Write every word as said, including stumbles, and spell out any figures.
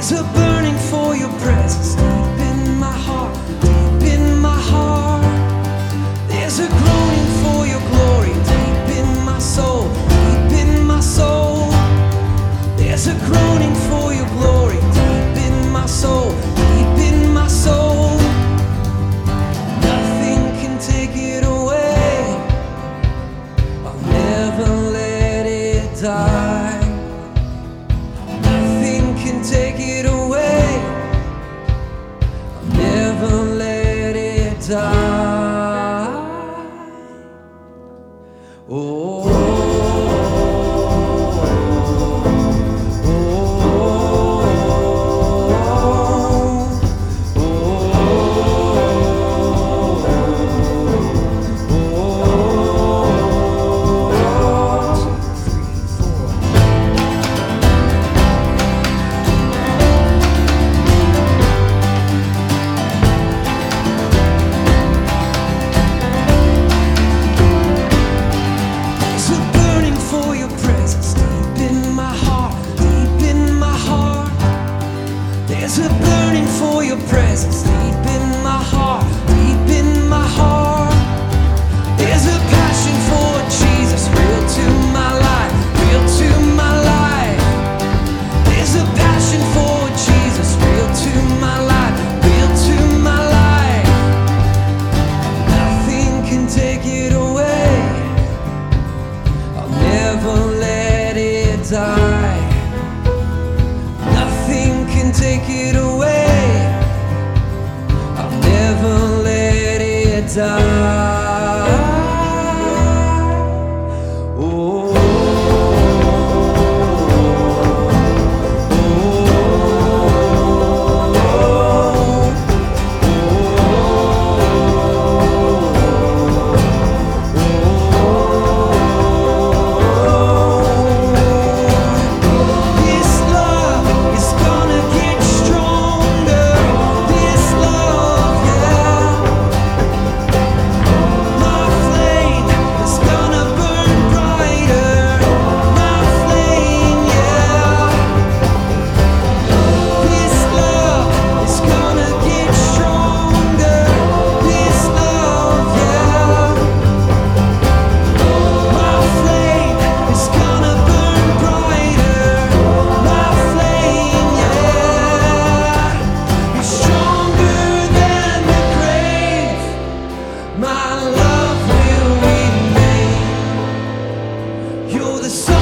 There's a burning for your presence deep in my heart, deep in my heart. There's a groaning for your glory deep in my soul, deep in my soul. There's a groaning for your glory deep in my soul, deep in my soul. Nothing can take it away. I'll never let it die. Nothing can take it away. I'll never let it die. Oh. There's a burning for your presence deep in my heart, deep in my heart. There's a passion for Jesus, real to my life, real to my life. There's a passion for Jesus, real to my life, real to my life. Nothing can take it away. I'll never let it die. Nothing can take it away. I'll never let it die. Oh. My love will remain. You're the sun.